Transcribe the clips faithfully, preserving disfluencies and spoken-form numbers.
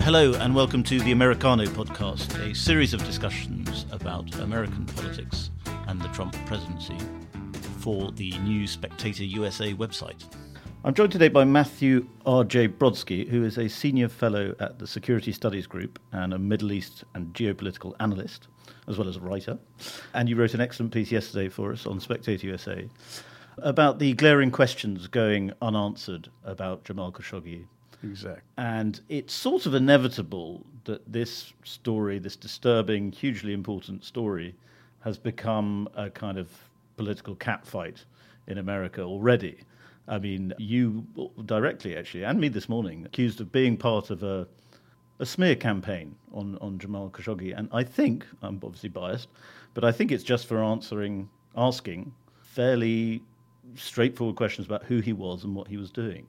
Hello and welcome to the Americano podcast, a series of discussions about American politics and the Trump presidency for the new Spectator U S A website. I'm joined today by Matthew R J Brodsky, who is a senior fellow at the Security Studies Group and a Middle East and geopolitical analyst, as well as a writer. And you wrote an excellent piece yesterday for us on Spectator U S A about the glaring questions going unanswered about Jamal Khashoggi. Exactly. And it's sort of inevitable that this story, this disturbing, hugely important story, has become a kind of political catfight in America already. I mean, you directly, actually, and me this morning, accused of being part of a, a smear campaign on, on Jamal Khashoggi. And I think, I'm obviously biased, but I think it's just for answering, asking fairly straightforward questions about who he was and what he was doing.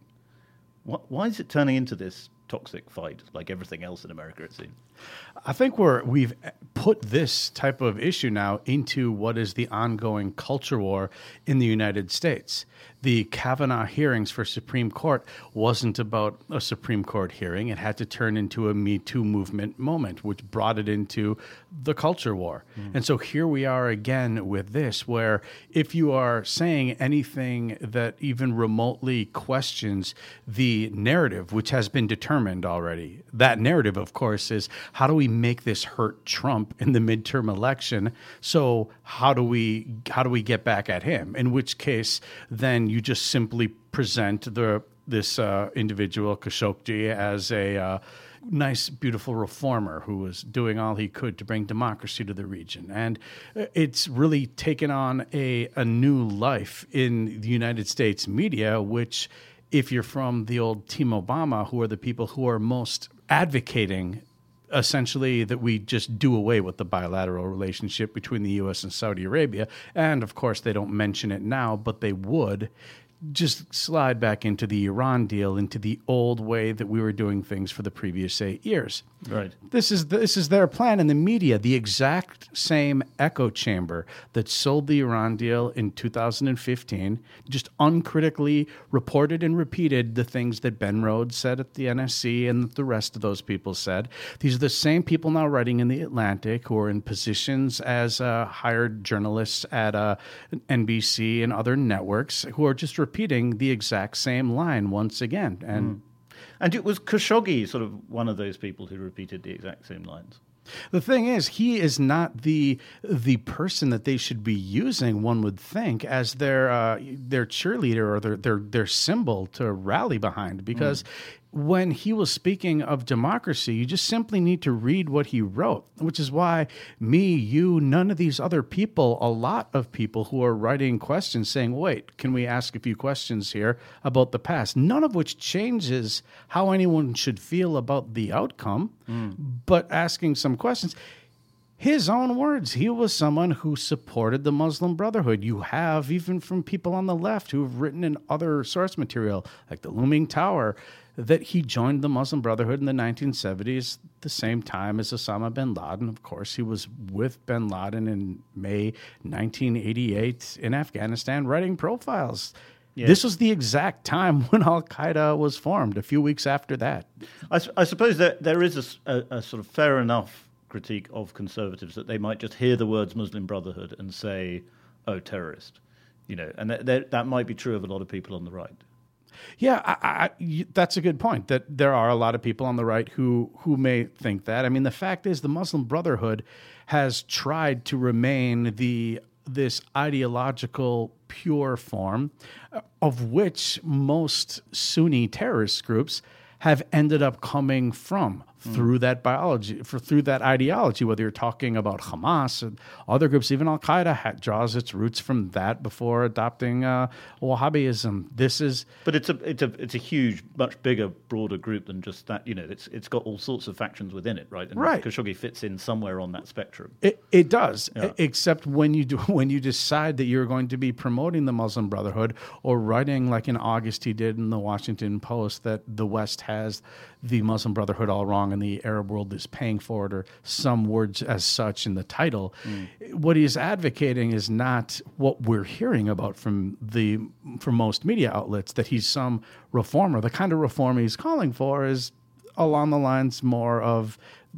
Why is it turning into this toxic fight, like everything else in America, it seems? I think we're, we've put this type of issue now into what is the ongoing culture war in the United States. The Kavanaugh hearings for Supreme Court wasn't about a Supreme Court hearing. It had to turn into a Me Too movement moment, which brought it into the culture war. Mm. And so here we are again with this, where if you are saying anything that even remotely questions the narrative, which has been determined already, that narrative, of course, is how do we make this hurt Trump in the midterm election? So how do we how do we get back at him? In which case, then you just simply present the this uh, individual Khashoggi as a uh, nice, beautiful reformer who was doing all he could to bring democracy to the region. And it's really taken on a, a new life in the United States media, which, if you're from the old Team Obama, who are the people who are most advocating essentially that we just do away with the bilateral relationship between the U S and Saudi Arabia. And, of course, they don't mention it now, but they would just slide back into the Iran deal, into the old way that we were doing things for the previous eight years. Right. This is this is their plan in the media, the exact same echo chamber that sold the Iran deal in two thousand fifteen, just uncritically reported and repeated the things that Ben Rhodes said at the N S C and the rest of those people said. These are the same people now writing in The Atlantic who are in positions as uh, hired journalists at uh, N B C and other networks who are just repeating the exact same line once again. And mm. And it was Khashoggi sort of one of those people who repeated the exact same lines. The thing is, he is not the the person that they should be using, one would think, as their uh, their cheerleader or their, their their symbol to rally behind. Because mm. when he was speaking of democracy, you just simply need to read what he wrote, which is why me, you, none of these other people, a lot of people who are writing questions saying, wait, can we ask a few questions here about the past? None of which changes how anyone should feel about the outcome, mm. but asking some questions. His own words, he was someone who supported the Muslim Brotherhood. You have, even from people on the left who have written in other source material, like the Looming Tower, that he joined the Muslim Brotherhood in the nineteen seventies, the same time as Osama bin Laden. Of course, he was with bin Laden in May nineteen eighty-eight in Afghanistan writing profiles. Yes. This was the exact time when Al-Qaeda was formed, a few weeks after that. I, I suppose that there is a, a, a sort of fair enough critique of conservatives that they might just hear the words Muslim Brotherhood and say, oh, terrorist. You know, and that, that, that might be true of a lot of people on the right. Yeah, I, I, that's a good point, that there are a lot of people on the right who, who may think that. I mean, the fact is the Muslim Brotherhood has tried to remain the this ideological pure form of which most Sunni terrorist groups have ended up coming from. Through that biology, for through that ideology, whether you're talking about Hamas and other groups, even Al Qaeda ha- draws its roots from that before adopting uh, Wahhabism. This is, but it's a it's a it's a huge, much bigger, broader group than just that. You know, it's it's got all sorts of factions within it, right? And right. Khashoggi fits in somewhere on that spectrum. It it does, yeah. except when you do when you decide that you're going to be promoting the Muslim Brotherhood or writing like in August he did in the Washington Post that the West has the Muslim Brotherhood all wrong and the Arab world is paying for it, or some words as such in the title. Mm. What he is advocating is not what we're hearing about from the from most media outlets, that he's some reformer. The kind of reform he's calling for is along the lines more of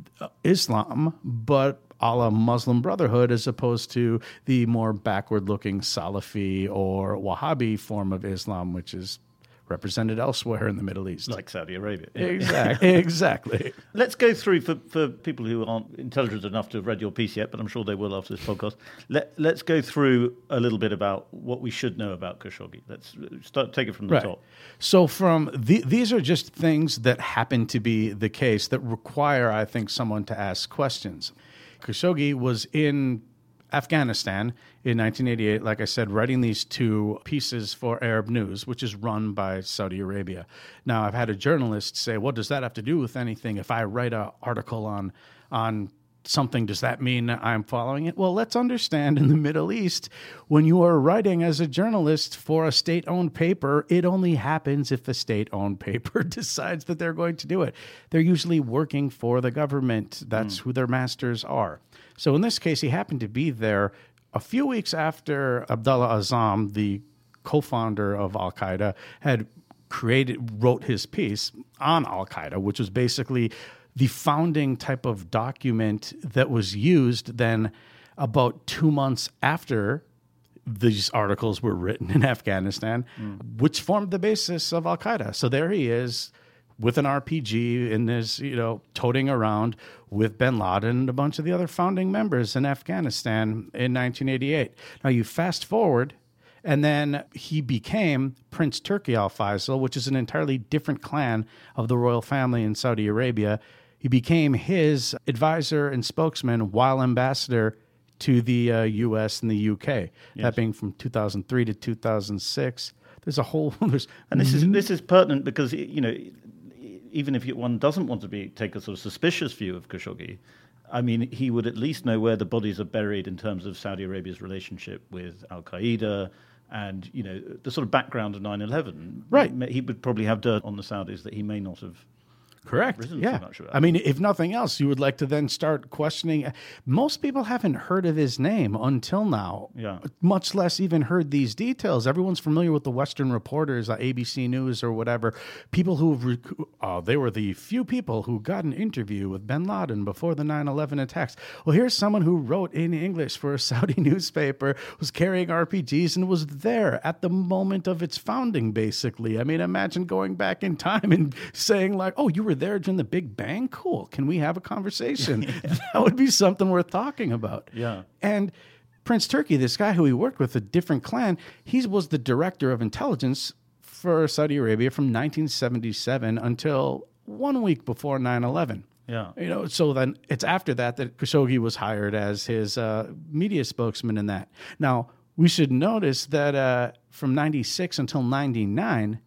Islam, but a la Muslim Brotherhood, as opposed to the more backward-looking Salafi or Wahhabi form of Islam, which is represented elsewhere in the Middle East. Like Saudi Arabia. Exactly. exactly. Let's go through, for, for people who aren't intelligent enough to have read your piece yet, but I'm sure they will after this podcast, Let, let's go through a little bit about what we should know about Khashoggi. Let's start take it from the right. top. So from the, these are just things that happen to be the case that require, I think, someone to ask questions. Khashoggi was in Afghanistan in nineteen eighty-eight, like I said, writing these two pieces for Arab News, which is run by Saudi Arabia. Now, I've had a journalist say, what does that have to do with anything? If I write an article on on something, does that mean I'm following it? Well, let's understand, in the Middle East, when you are writing as a journalist for a state-owned paper, it only happens if the state-owned paper decides that they're going to do it. They're usually working for the government. That's mm. who their masters are. So in this case, he happened to be there a few weeks after Abdullah Azzam, the co-founder of Al-Qaeda, had created, wrote his piece on Al-Qaeda, which was basically the founding type of document that was used then about two months after these articles were written in Afghanistan, mm. which formed the basis of Al-Qaeda. So there he is with an R P G in his, you know, toting around with bin Laden and a bunch of the other founding members in Afghanistan in nineteen eighty-eight. Now you fast forward, and then he became Prince Turki Al Faisal, which is an entirely different clan of the royal family in Saudi Arabia. He became his advisor and spokesman while ambassador to the uh, U S and the U K. Yes. That being from two thousand three to two thousand six. There's a whole there's and this is this is pertinent because, you know, even if one doesn't want to be take a sort of suspicious view of Khashoggi, I mean, he would at least know where the bodies are buried in terms of Saudi Arabia's relationship with Al-Qaeda and, you know, the sort of background of nine eleven. Right. He would probably have dirt on the Saudis that he may not have. Correct. Yeah. I mean, if nothing else, you would like to then start questioning. Most people haven't heard of his name until now, yeah. much less even heard these details. Everyone's familiar with the Western reporters, uh, A B C News or whatever. People who, rec- uh, they were the few people who got an interview with bin Laden before the nine eleven attacks. Well, here's someone who wrote in English for a Saudi newspaper, was carrying R P Gs and was there at the moment of its founding, basically. I mean, imagine going back in time and saying like, oh, you were there during the Big Bang? Cool. Can we have a conversation? yeah. That would be something worth talking about. Yeah. And Prince Turki, this guy who he worked with, a different clan, he was the director of intelligence for Saudi Arabia from nineteen seventy-seven until one week before nine eleven. Yeah. You know, so then it's after that that Khashoggi was hired as his uh, media spokesman in that. Now, we should notice that uh, from ninety-six until ninety-nine,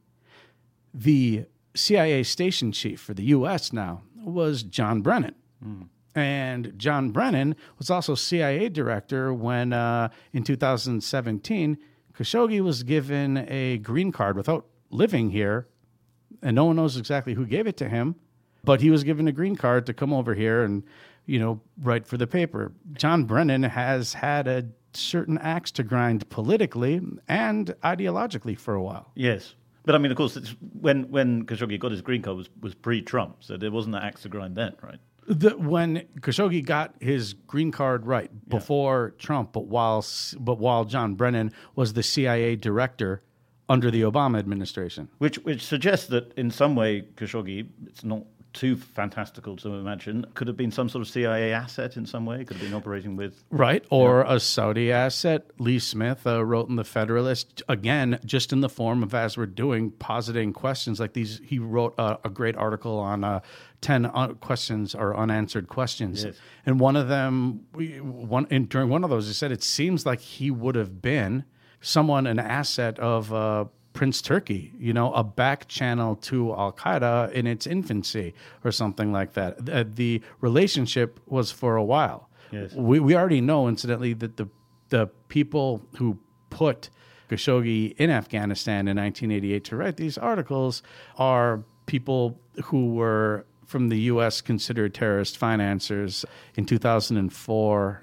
the C I A station chief for the U S now was John Brennan. Mm. And John Brennan was also C I A director when, uh, in two thousand seventeen, Khashoggi was given a green card without living here, and no one knows exactly who gave it to him, but he was given a green card to come over here and, you know, write for the paper. John Brennan has had a certain axe to grind politically and ideologically for a while. Yes. But I mean, of course, it's when when Khashoggi got his green card was, was pre-Trump, so there wasn't an axe to grind then, right? The, when Khashoggi got his green card right before yeah. Trump, but while but while John Brennan was the C I A director under the Obama administration, which which suggests that in some way Khashoggi, it's not too fantastical to imagine, could have been some sort of C I A asset in some way, could have been operating with... Right, or yeah. a Saudi asset. Lee Smith uh, wrote in The Federalist, again, just in the form of, as we're doing, positing questions like these. He wrote uh, a great article on uh, ten un- questions or unanswered questions. Yes. And one of them, we, one and during one of those, he said, it seems like he would have been someone, an asset of... Uh, Prince Turki, you know, a back channel to Al-Qaeda in its infancy or something like that. The, the relationship was for a while. Yes. We we already know, incidentally, that the the people who put Khashoggi in Afghanistan in nineteen eighty-eight to write these articles are people who were from the U S considered terrorist financiers in two thousand four.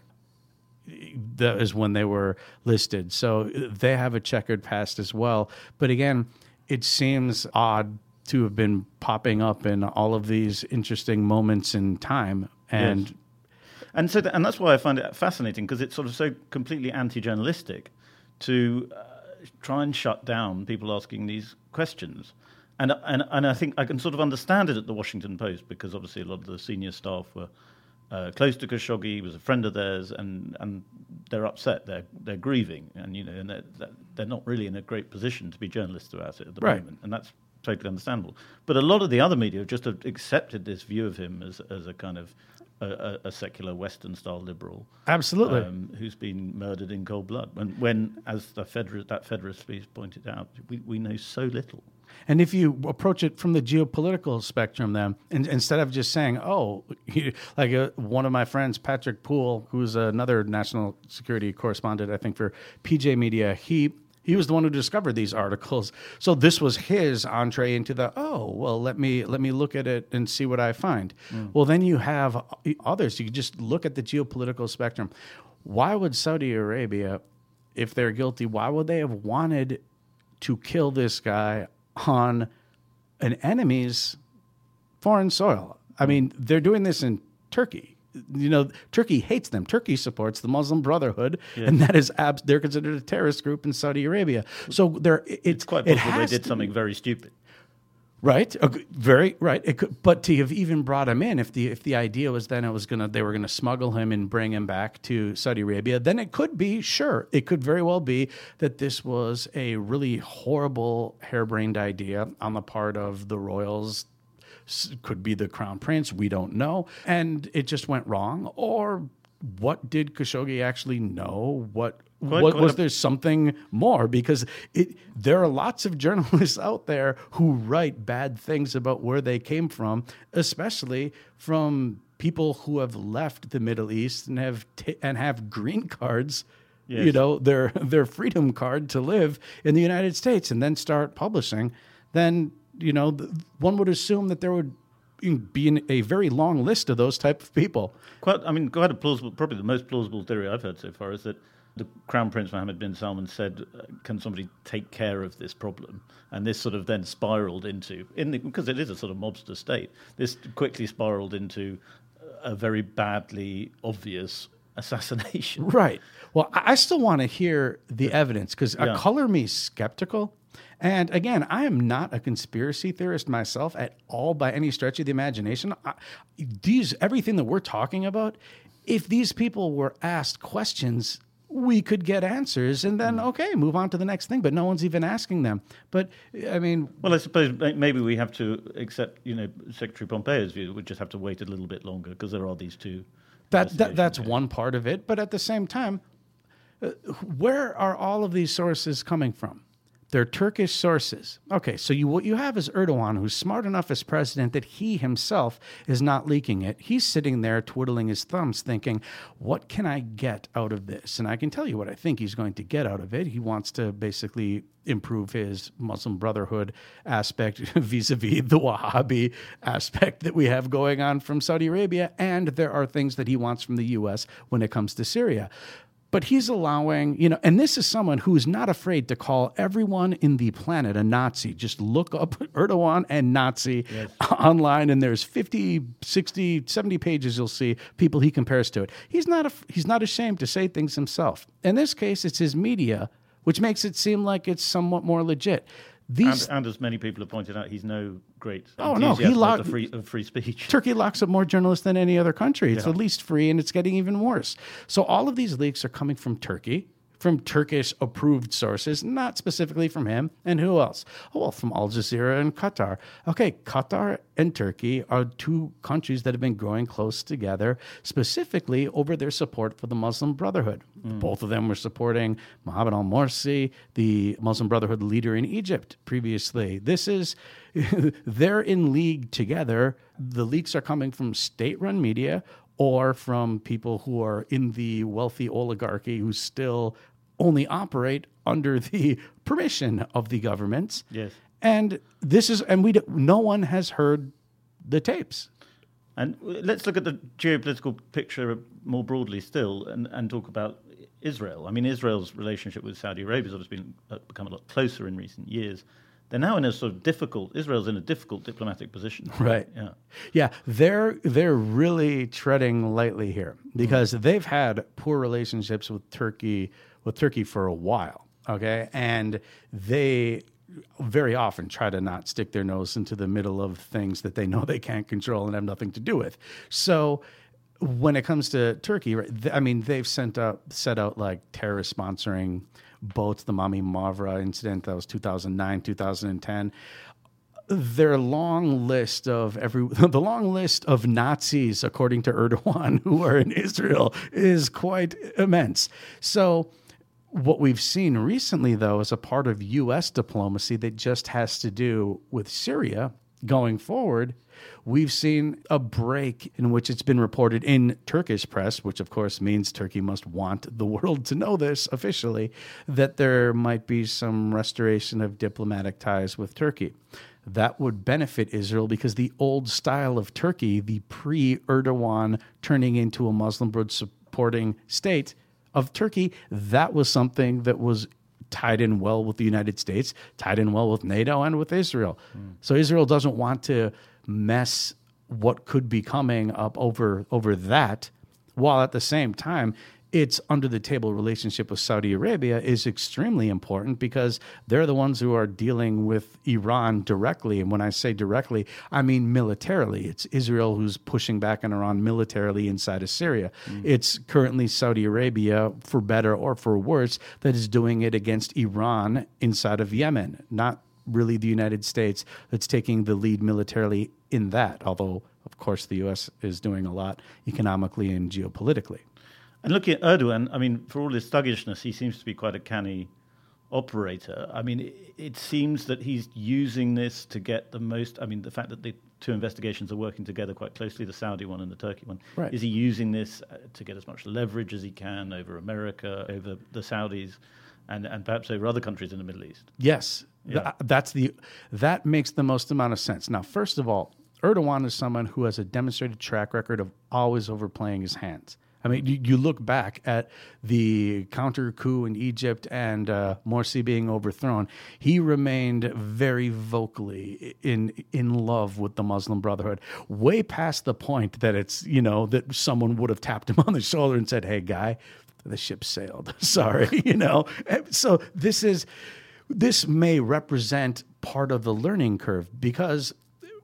That is when they were listed. So they have a checkered past as well. But again, it seems odd to have been popping up in all of these interesting moments in time. And yes. and so, th- and that's why I find it fascinating, because it's sort of so completely anti-journalistic to uh, try and shut down people asking these questions. And, and and I think I can sort of understand it at the Washington Post, because obviously a lot of the senior staff were uh, close to Khashoggi. He was a friend of theirs, and, and they're upset. They're they're grieving, and you know, and they're, they're not really in a great position to be journalists about it at the right. moment, and that's totally understandable. But a lot of the other media have just accepted this view of him as as a kind of a, a secular Western-style liberal, absolutely, um, who's been murdered in cold blood. When, when as the Federalist, that Federalist piece pointed out, we, we know so little. And if you approach it from the geopolitical spectrum, then and, instead of just saying, "Oh," like a, one of my friends, Patrick Poole, who's another national security correspondent, I think for P J Media, he he was the one who discovered these articles. So this was his entree into the, oh, well, let me let me look at it and see what I find. Mm. Well, then you have others. You just look at the geopolitical spectrum. Why would Saudi Arabia, if they're guilty, why would they have wanted to kill this guy on an enemy's foreign soil? I mean, they're doing this in Turkey. You know, Turkey hates them. Turkey supports the Muslim Brotherhood, yeah. and that is abs- they're considered a terrorist group in Saudi Arabia. So they're it's, it's quite it possible they did to, something very stupid. Right, very right. It could, but to have even brought him in, if the if the idea was then it was gonna they were gonna smuggle him and bring him back to Saudi Arabia, then it could be sure it could very well be that this was a really horrible, harebrained idea on the part of the royals. Could be the crown prince. We don't know, and it just went wrong. Or what did Khashoggi actually know? What Quite, what, quite was a, there something more? Because it, there are lots of journalists out there who write bad things about where they came from, especially from people who have left the Middle East and have t- and have green cards. Yes. You know, their their freedom card to live in the United States, and then start publishing. Then you know, one would assume that there would be a very long list of those type of people. Quite, I mean, quite a plausible, probably the most plausible theory I've heard so far is that the Crown Prince Mohammed bin Salman said, uh, "Can somebody take care of this problem?" And this sort of then spiraled into, in the, because it is a sort of mobster state, this quickly spiraled into a very badly obvious assassination. Right. Well, I still want to hear the evidence, because yeah. uh, color me skeptical. And again, I am not a conspiracy theorist myself at all by any stretch of the imagination. I, these everything that we're talking about, if these people were asked questions, we could get answers, and then okay, move on to the next thing. But no one's even asking them. But I mean, well, I suppose maybe we have to accept, you know, Secretary Pompeo's view. We just have to wait a little bit longer because there are these two. That, that that's here. One part of it. But at the same time, uh, where are all of these sources coming from? They're Turkish sources. Okay, so you, what you have is Erdogan, who's smart enough as president that he himself is not leaking it. He's sitting there twiddling his thumbs thinking, what can I get out of this? And I can tell you what I think he's going to get out of it. He wants to basically improve his Muslim Brotherhood aspect vis-a-vis the Wahhabi aspect that we have going on from Saudi Arabia. And there are things that he wants from the U S when it comes to Syria. But he's allowing, you know, and this is someone who is not afraid to call everyone in the planet a Nazi. Just look up Erdogan and Nazi yes. online, and there's fifty, sixty, seventy pages you'll see people he compares to it. He's not a, he's not ashamed to say things himself. In this case, it's his media, which makes it seem like it's somewhat more legit. These and, and as many people have pointed out, he's no great oh no he lock, of free, of free speech. Turkey locks up more journalists than any other country. It's yeah. the least free, and it's getting even worse. So all of these leaks are coming from Turkey, from Turkish approved sources, not specifically from him. And who else? Oh, well, from Al Jazeera and Qatar. Okay, Qatar and Turkey are two countries that have been growing close together, specifically over their support for the Muslim Brotherhood. Mm. Both of them were supporting Mohammed al-Morsi, the Muslim Brotherhood leader in Egypt previously. This is, they're in league together. The leaks are coming from state-run media or from people who are in the wealthy oligarchy who still only operate under the permission of the governments. Yes. And this is, and we, no one has heard the tapes. And let's look at the geopolitical picture more broadly still, and, and talk about Israel. I mean, Israel's relationship with Saudi Arabia has been uh, become a lot closer in recent years. they're now in a sort of difficult, Israel's in a difficult diplomatic position. Right. Yeah. Yeah, they're they're really treading lightly here because mm. they've had poor relationships with Turkey with Turkey for a while, okay? And they very often try to not stick their nose into the middle of things that they know they can't control and have nothing to do with. So when it comes to Turkey, I mean, they've sent out, set out like terrorist sponsoring boats, the Mami Mavra incident, that was two thousand nine, two thousand ten. Their long list of every, the long list of Nazis, according to Erdogan, who are in Israel is quite immense. So what we've seen recently, though, is a part of U S diplomacy that just has to do with Syria going forward. We've seen a break in which it's been reported in Turkish press, which of course means Turkey must want the world to know this officially, that there might be some restoration of diplomatic ties with Turkey. That would benefit Israel because the old style of Turkey, the pre-Erdogan turning into a Muslim Brotherhood supporting state of Turkey, that was something that was tied in well with the United States, tied in well with NATO and with Israel. Mm. So Israel doesn't want to mess what could be coming up over over that, while at the same time its under-the-table relationship with Saudi Arabia is extremely important because they're the ones who are dealing with Iran directly. And when I say directly, I mean militarily. It's Israel who's pushing back on Iran militarily inside of Syria. Mm. It's currently Saudi Arabia, for better or for worse, that is doing it against Iran inside of Yemen, not really the United States that's taking the lead militarily in that, although, of course, the U S is doing a lot economically and geopolitically. And looking at Erdogan, I mean, for all his thuggishness, he seems to be quite a canny operator. I mean, it, it seems that he's using this to get the most, I mean, the fact that the two investigations are working together quite closely, the Saudi one and the Turkey one, right. Is he using this to get as much leverage as he can over America, over the Saudis, and, and perhaps over other countries in the Middle East? Yes, yeah. Th- that's the that makes the most amount of sense. Now, first of all, Erdogan is someone who has a demonstrated track record of always overplaying his hands. I mean, you, you look back at the counter coup in Egypt and uh, Morsi being overthrown. He remained very vocally in in love with the Muslim Brotherhood, way past the point that it's, you know, that someone would have tapped him on the shoulder and said, "Hey, guy, the ship sailed." Sorry, you know. So this is this may represent part of the learning curve, because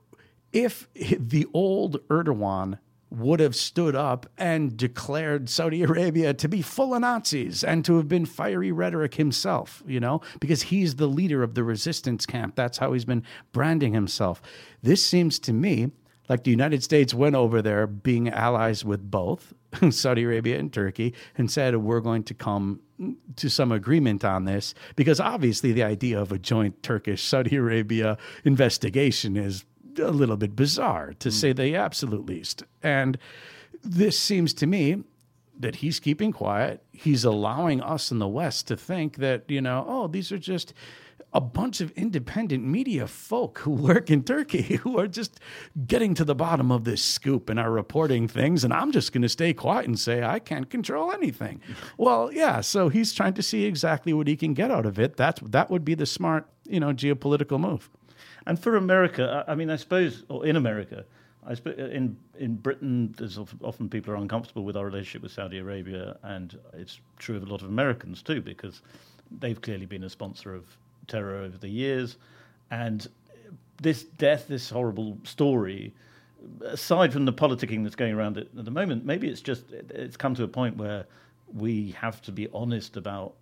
if the old Erdogan would have stood up and declared Saudi Arabia to be full of Nazis and to have been fiery rhetoric himself, you know, because he's the leader of the resistance camp. That's how he's been branding himself. This seems to me like the United States went over there being allies with both Saudi Arabia and Turkey and said, we're going to come to some agreement on this, because obviously the idea of a joint Turkish-Saudi Arabia investigation is a little bit bizarre, to mm. say the absolute least. And this seems to me that he's keeping quiet. He's allowing us in the West to think that, you know, oh, these are just a bunch of independent media folk who work in Turkey who are just getting to the bottom of this scoop and are reporting things, and I'm just going to stay quiet and say I can't control anything. Well, yeah, so he's trying to see exactly what he can get out of it. That's, that would be the smart, you know, geopolitical move. And for America, I mean, I suppose, or in America, I suppose in in Britain, there's often people are uncomfortable with our relationship with Saudi Arabia, and it's true of a lot of Americans too, because they've clearly been a sponsor of terror over the years. And this death, this horrible story, aside from the politicking that's going around it at the moment, maybe it's just, it's come to a point where we have to be honest about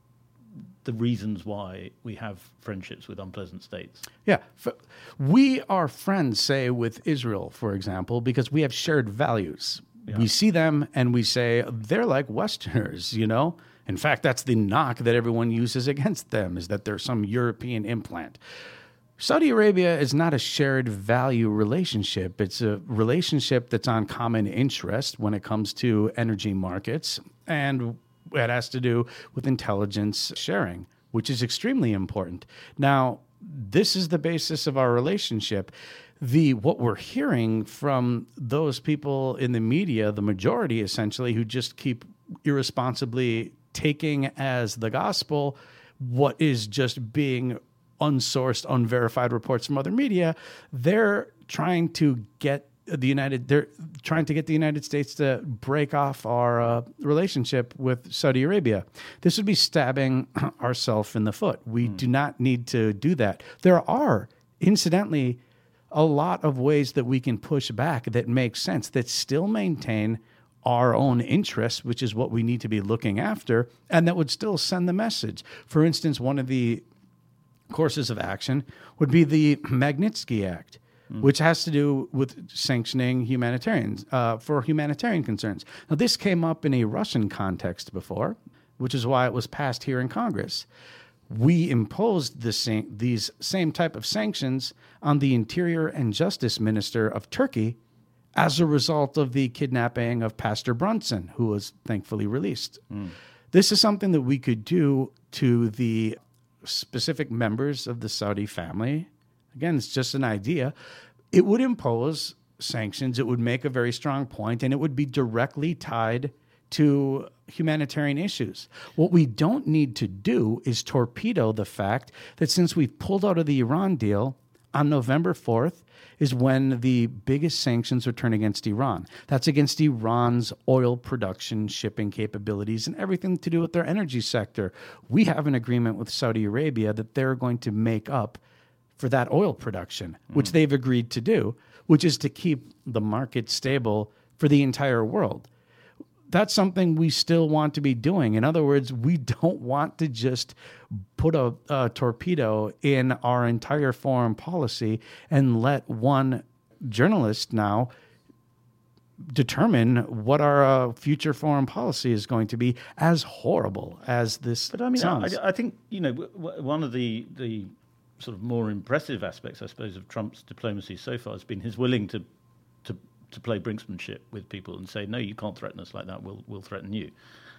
the reasons why we have friendships with unpleasant states. Yeah. We are friends, say, with Israel, for example, because we have shared values. Yeah. We see them and we say, they're like Westerners, you know? In fact, that's the knock that everyone uses against them, is that they're some European implant. Saudi Arabia is not a shared value relationship. It's a relationship that's on common interest when it comes to energy markets, and it has to do with intelligence sharing, which is extremely important. Now, this is the basis of our relationship. The what we're hearing from those people in the media, the majority essentially, who just keep irresponsibly taking as the gospel what is just being unsourced, unverified reports from other media, they're trying to get the United, they're trying to get the United States to break off our uh, relationship with Saudi Arabia. This would be stabbing ourselves in the foot. We mm. do not need to do that. There are, incidentally, a lot of ways that we can push back that make sense, that still maintain our own interests, which is what we need to be looking after, and that would still send the message. For instance, one of the courses of action would be the Magnitsky Act, mm. which has to do with sanctioning humanitarians uh, for humanitarian concerns. Now, this came up in a Russian context before, which is why it was passed here in Congress. We imposed the same, these same type of sanctions on the Interior and Justice Minister of Turkey as a result of the kidnapping of Pastor Brunson, who was thankfully released. Mm. This is something that we could do to the specific members of the Saudi family. Again, it's just an idea. It would impose sanctions. It would make a very strong point, and it would be directly tied to humanitarian issues. What we don't need to do is torpedo the fact that since we've pulled out of the Iran deal, on November fourth is when the biggest sanctions are turned against Iran. That's against Iran's oil production, shipping capabilities, and everything to do with their energy sector. We have an agreement with Saudi Arabia that they're going to make up for that oil production, mm. which they've agreed to do, which is to keep the market stable for the entire world. That's something we still want to be doing. In other words, we don't want to just put a, a torpedo in our entire foreign policy and let one journalist now determine what our uh, future foreign policy is going to be, as horrible as this But I mean, sounds. I, I think, you know, w- one of the, the sort of more impressive aspects, I suppose, of Trump's diplomacy so far has been his willing to to to play brinksmanship with people and say, no, you can't threaten us like that, we'll we'll threaten you.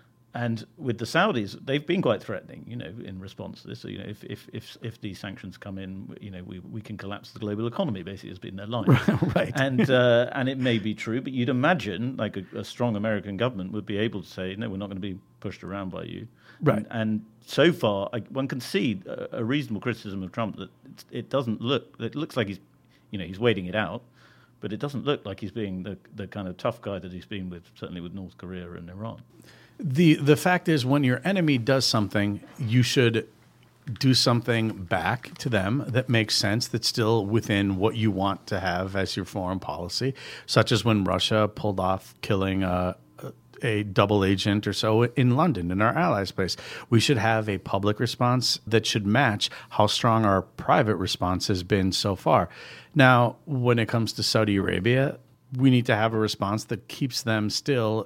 And with the Saudis, they've been quite threatening, you know, in response to this. So, you know, if if if, if these sanctions come in, you know, we, we can collapse the global economy, basically, has been their line. Right. And uh, and it may be true, but you'd imagine, like, a, a strong American government would be able to say, no, we're not going to be pushed around by you. Right. And, and so far, I, one can see a, a reasonable criticism of Trump that it, it doesn't look, it looks like he's, you know, he's waiting it out. But it doesn't look like he's being the, the kind of tough guy that he's been with, certainly with North Korea and Iran. The the fact is, when your enemy does something, you should do something back to them that makes sense, that's still within what you want to have as your foreign policy, such as when Russia pulled off killing a, a double agent or so in London, in our allies' place. We should have a public response that should match how strong our private response has been so far. Now, when it comes to Saudi Arabia, we need to have a response that keeps them still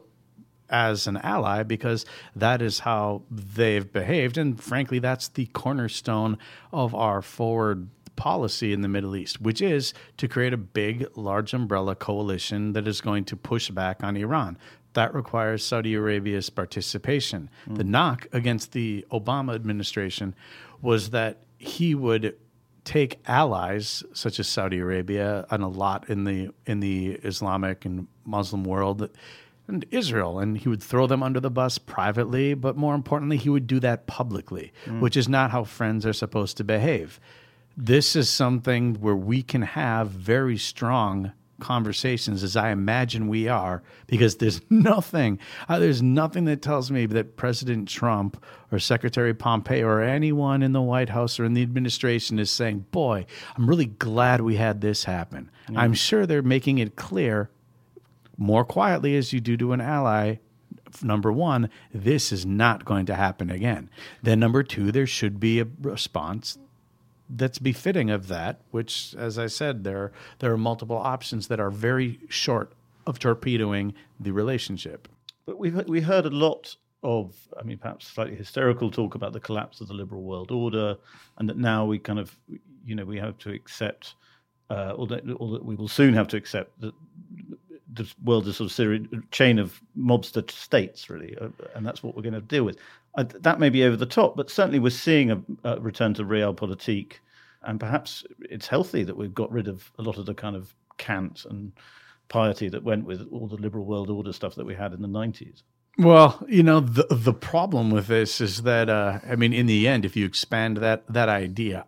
as an ally, because that is how they've behaved. And frankly, that's the cornerstone of our forward policy in the Middle East, which is to create a big, large umbrella coalition that is going to push back on Iran. That requires Saudi Arabia's participation. Mm. The knock against the Obama administration was that he would take allies such as Saudi Arabia and a lot in the in the Islamic and Muslim world and Israel, and he would throw them under the bus privately, but more importantly, he would do that publicly, mm. which is not how friends are supposed to behave. This is something where we can have very strong conversations, as I imagine we are, because there's nothing, uh, there's nothing that tells me that President Trump or Secretary Pompeo or anyone in the White House or in the administration is saying, boy, I'm really glad we had this happen. Mm. I'm sure they're making it clear more quietly, as you do to an ally, number one, this is not going to happen again. Then number two, there should be a response that's befitting of that, which, as I said, there, there are multiple options that are very short of torpedoing the relationship. But we've we heard a lot of, I mean, perhaps slightly hysterical talk about the collapse of the liberal world order, and that now we kind of, you know, we have to accept, uh, or, that, or that we will soon have to accept that the world is sort of series, chain of mobster states, really, uh, and that's what we're going to deal with. Uh, that may be over the top, but certainly we're seeing a, a return to realpolitik, and perhaps it's healthy that we've got rid of a lot of the kind of cant and piety that went with all the liberal world order stuff that we had in the nineties. Well, you know, the the problem with this is that, uh, I mean, in the end, if you expand that that idea out,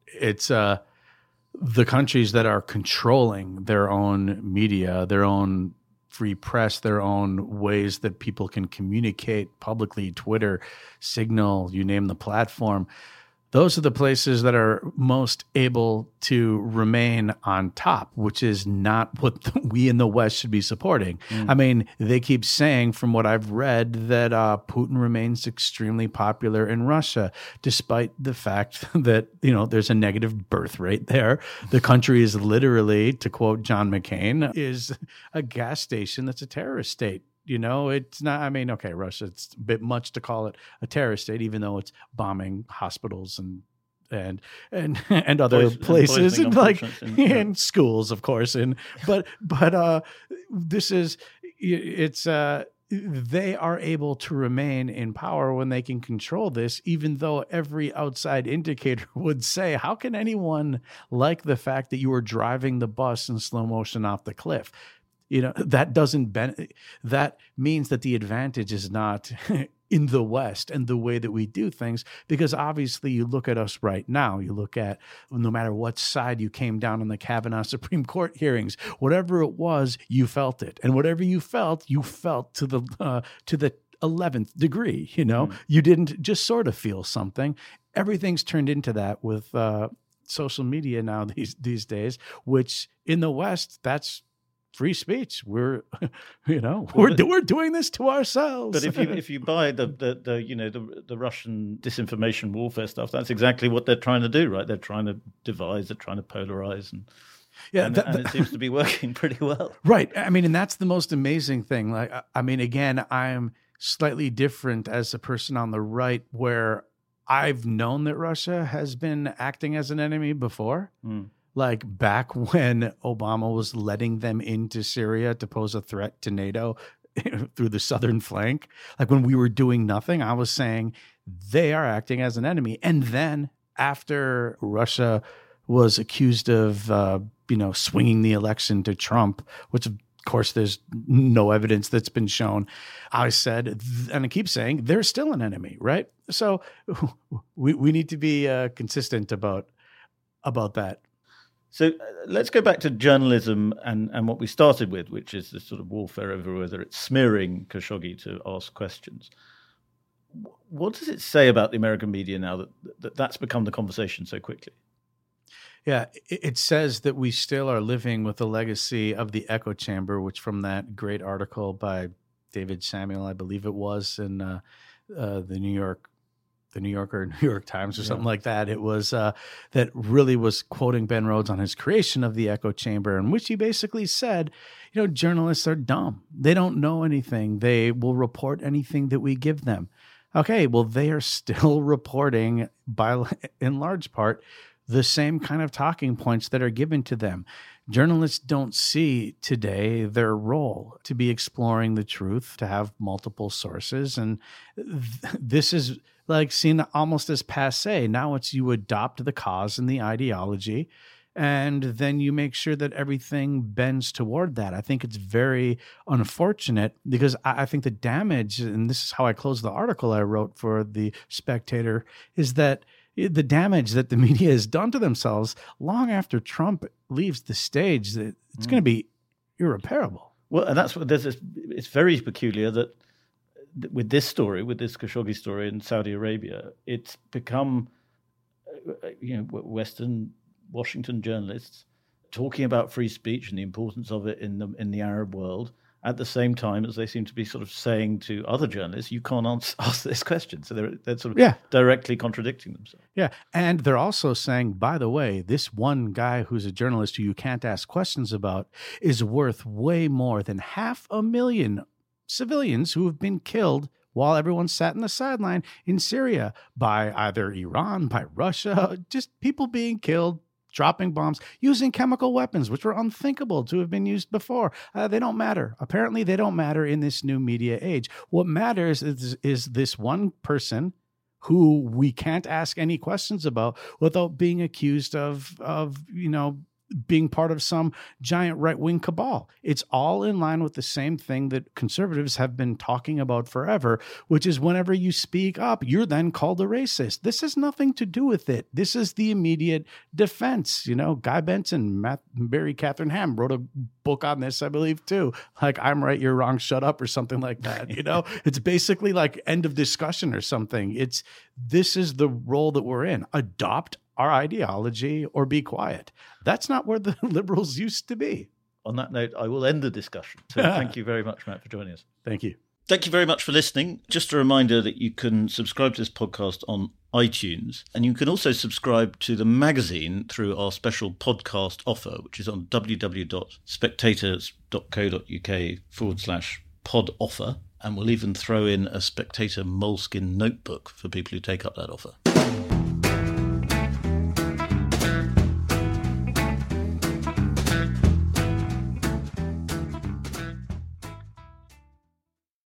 it's uh, the countries that are controlling their own media, their own free press, their own ways that people can communicate publicly, Twitter, Signal, you name the platform. Those are the places that are most able to remain on top, which is not what the, we in the West should be supporting. Mm. I mean, they keep saying, from what I've read, that uh, Putin remains extremely popular in Russia, despite the fact that, you know, there's a negative birth rate there. The country is literally, to quote John McCain, is a gas station that's a terrorist state. You know, it's not, I mean, okay, Russia, it's a bit much to call it a terrorist state, even though it's bombing hospitals and and and and other Poison, places and, and like and, yeah. and schools, of course. And but but uh, this is it's uh, they are able to remain in power when they can control this, even though every outside indicator would say, how can anyone like the fact that you were driving the bus in slow motion off the cliff? You know, that doesn't ben- that means that the advantage is not in the West and the way that we do things, because obviously you look at us right now, you look at no matter what side you came down on the Kavanaugh Supreme Court hearings, whatever it was, you felt it. And whatever you felt, you felt to the uh, to the eleventh degree, you know, mm. you didn't just sort of feel something. Everything's turned into that with uh, social media now these, these days, which in the West, that's free speech. We're, you know, well, we're we're doing this to ourselves. But if you if you buy the the, the you know the the Russian disinformation warfare stuff, that's exactly what they're trying to do, right? They're trying to divide, they're trying to polarize, and yeah, and, that, and it seems to be working pretty well. Right. I mean, and that's the most amazing thing. Like, I mean, again, I'm slightly different as a person on the right, where I've known that Russia has been acting as an enemy before. Mm. Like back when Obama was letting them into Syria to pose a threat to NATO through the southern flank. Like when we were doing nothing, I was saying they are acting as an enemy. And then after Russia was accused of, uh, you know, swinging the election to Trump, which of course there's no evidence that's been shown, I said, and I keep saying, they're still an enemy, right? So we we need to be uh, consistent about about that. So uh, let's go back to journalism and, and what we started with, which is this sort of warfare over whether it's smearing Khashoggi to ask questions. What does it say about the American media now that, that that's become the conversation so quickly? Yeah, it, it says that we still are living with the legacy of the echo chamber, which from that great article by David Samuel, I believe it was, in uh, uh, the New York the New Yorker, New York Times or something yeah. like that. It was uh, that really was quoting Ben Rhodes on his creation of the echo chamber, in which he basically said, you know, journalists are dumb. They don't know anything. They will report anything that we give them. Okay, well, they are still reporting by, in large part, the same kind of talking points that are given to them. Journalists don't see today their role to be exploring the truth, to have multiple sources. And th- this is like seen almost as passé. Now it's you adopt the cause and the ideology, and then you make sure that everything bends toward that. I think it's very unfortunate because I, I think the damage, and this is how I closed the article I wrote for The Spectator, is that the damage that the media has done to themselves long after Trump leaves the stage, that it's mm. going to be irreparable. Well, and that's what there's. This, it's very peculiar that with this story, with this Khashoggi story in Saudi Arabia, it's become, you know, Western Washington journalists talking about free speech and the importance of it in the in the Arab world, at the same time as they seem to be sort of saying to other journalists, you can't answer, ask this question. So they're, they're sort of yeah. directly contradicting themselves. Yeah. And they're also saying, by the way, this one guy who's a journalist who you can't ask questions about is worth way more than half a million civilians who have been killed while everyone sat in the sideline in Syria by either Iran, by Russia, just people being killed, dropping bombs, using chemical weapons, which were unthinkable to have been used before. Uh, they don't matter. Apparently, they don't matter in this new media age. What matters is, is this one person who we can't ask any questions about without being accused of, of, you know, being part of some giant right-wing cabal. It's all in line with the same thing that conservatives have been talking about forever, which is whenever you speak up, you're then called a racist. This has nothing to do with it. This is the immediate defense. You know, Guy Benson, Matt, Mary Catherine Ham wrote a book on this, I believe, too. Like, I'm right, you're wrong, shut up, or something like that. You know, it's basically like end of discussion or something. It's this is the role that we're in. Adopt our ideology or be quiet. That's not where the liberals used to be. On that note, I will end the discussion. So thank you very much, Matt, for joining us. Thank you. Thank you very much for listening. Just a reminder that you can subscribe to this podcast on iTunes, and you can also subscribe to the magazine through our special podcast offer, which is on www.spectators.co.uk forward slash pod offer. And we'll even throw in a Spectator moleskin notebook for people who take up that offer.